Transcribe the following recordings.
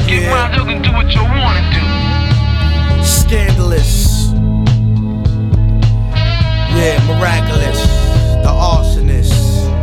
Get my look and do what you wanna do. Scandalous. Yeah, miraculous. The arsonist.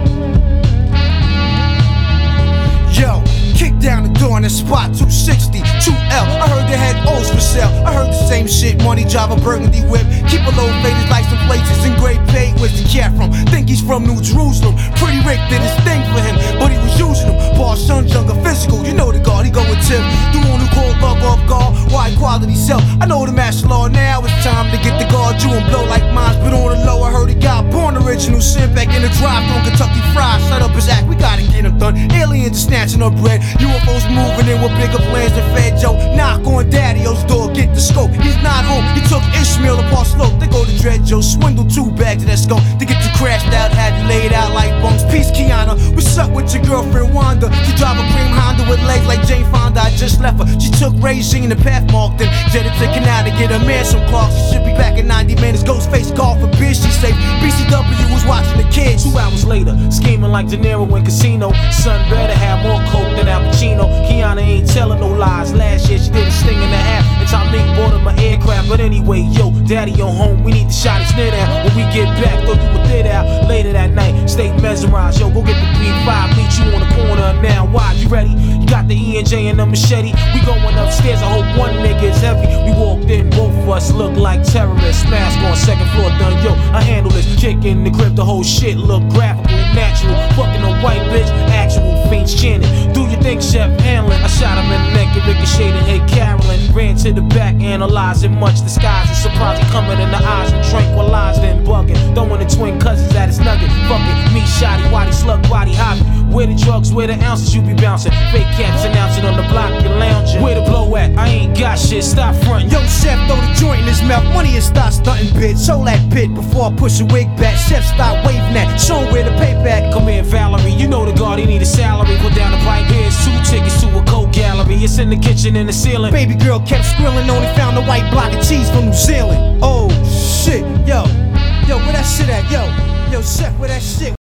Yo, kick down the door in the spot 260, 2L. I heard they had O's for sale. I heard the same shit. Money drive a burgundy whip. Keep a low faded like some places in great pay. Where's the cat from? Think he's from New Jerusalem. Pretty Rick did his thing for him, but he was using him. Boss, son, younger, physical. You know the guard, he go with Tim. The one who called love off guard. Why quality self? I know the master law now. It's time to get the guard you and blow like mine. But on the low, I heard he got born original sin back in the drive on Kentucky Fried. Shut up his act, we gotta get him done. Aliens are snatching up bread. UFOs moving in with bigger plans than Fed Joe. Knock on Daddy-O's door, get the scope. He's not home, he took Ishmael apart slope. They go to Dread Joe, swindle 2 bags of that skunk to get you crashed out, had you laid out like bunks. Peace, Kiana, what's up with your girlfriend Wanda? She drive a cream Honda with legs like Jane Fonda. I just left her, she took Regine the path marked and jetted to Canal to get her man some Clarks. She should be back in 90 minutes. Ghostface called for bitch, she safe. BCW was watching the kids. 2 hours later, scheming like De Niro in Casino. Son better have more coke than Al Pacino. Kiana ain't telling no lies. Last year she did a sting and a half. And Tom Link bought him an aircraft. But anyway, yo, daddy on home, we need the shotties near down. When we get back, throw you a thit out. Later that night, stay mesmerized. Yo, go get the 3-5, meet you on the corner now. Why? You ready? You got the E&J and the machete. We going upstairs, I hope one nigga is heavy. We walked in, both of us look like terrorists. Mask on, 2nd floor done, yo, I handle this. Kick in the crib, the whole shit look graphical, natural. Fucking a white bitch, actual fiends chanting. Do you think, Chef Hanlon? I shot him in the neck and ricocheted, hey Carolyn. Ran to the back, analyzing much disguise. And surprise, he coming in the eyes and tranquilized and bugging. Throwing the twin cousins at his nugget. Fucking me, shoddy, waddy, slug, body, hobby. Where the drugs, where the ounces you be bouncing. Fake cats announcing on the block, you lounging. Where the blow at? I ain't got shit, stop frontin'. Yo, Chef, throw the joint in his mouth. Money and start stunting, bitch. Hold that pit before I push a wig back. Chef, start waving that. Show him where the paper at. Come here, Valerie, you know the guard, he need a salary. Put down the pipe, here's 2 tickets to a coke gallery. It's in the kitchen and the ceiling. Baby girl kept squilling, only found a white block of cheese from New Zealand. Oh, shit, yo, where that shit at, yo, Chef, where that shit?